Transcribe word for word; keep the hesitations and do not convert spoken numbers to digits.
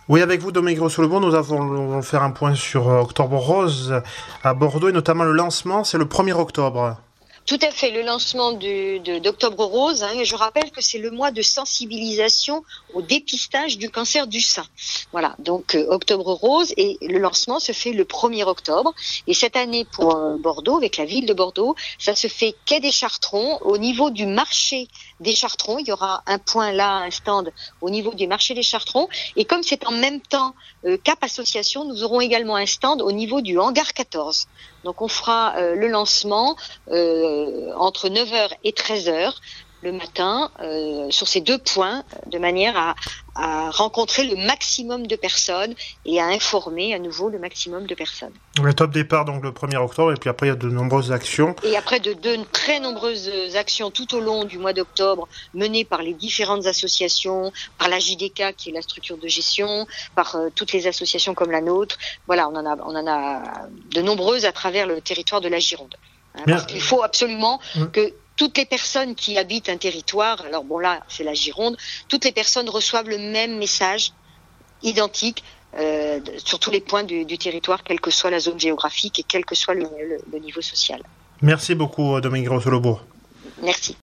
Oui, avec vous, Dominique Grossolebourg, nous avons, nous allons faire un point sur Octobre Rose à Bordeaux et notamment le lancement, c'est le premier octobre. Tout à fait, le lancement du, de, d'Octobre Rose. Hein, et je rappelle que c'est le mois de sensibilisation au dépistage du cancer du sein. Voilà, donc euh, Octobre Rose, et le lancement se fait le premier octobre. Et cette année pour euh, Bordeaux, avec la ville de Bordeaux, ça se fait quai des Chartrons, au niveau du marché des Chartrons. Il y aura un point là, un stand au niveau du marché des Chartrons. Et comme c'est en même temps euh, Cap Association, nous aurons également un stand au niveau du hangar quatorze. Donc on fera euh, le lancement euh, entre neuf heures et treize heures le matin euh, sur ces deux points, de manière à, à rencontrer le maximum de personnes et à informer à nouveau le maximum de personnes. Le top départ donc le premier octobre, et puis après il y a de nombreuses actions. Et après de, de très nombreuses actions tout au long du mois d'octobre, menées par les différentes associations, par la J D K qui est la structure de gestion, par euh, toutes les associations comme la nôtre. Voilà, on en a, on en a de nombreuses à travers le territoire de la Gironde. Hein, parce qu'il faut absolument mmh. que toutes les personnes qui habitent un territoire, alors bon là c'est la Gironde, toutes les personnes reçoivent le même message identique euh, sur tous les points du, du territoire, quelle que soit la zone géographique et quel que soit le, le, le niveau social. Merci beaucoup, Dominique Grossolebourg. Merci.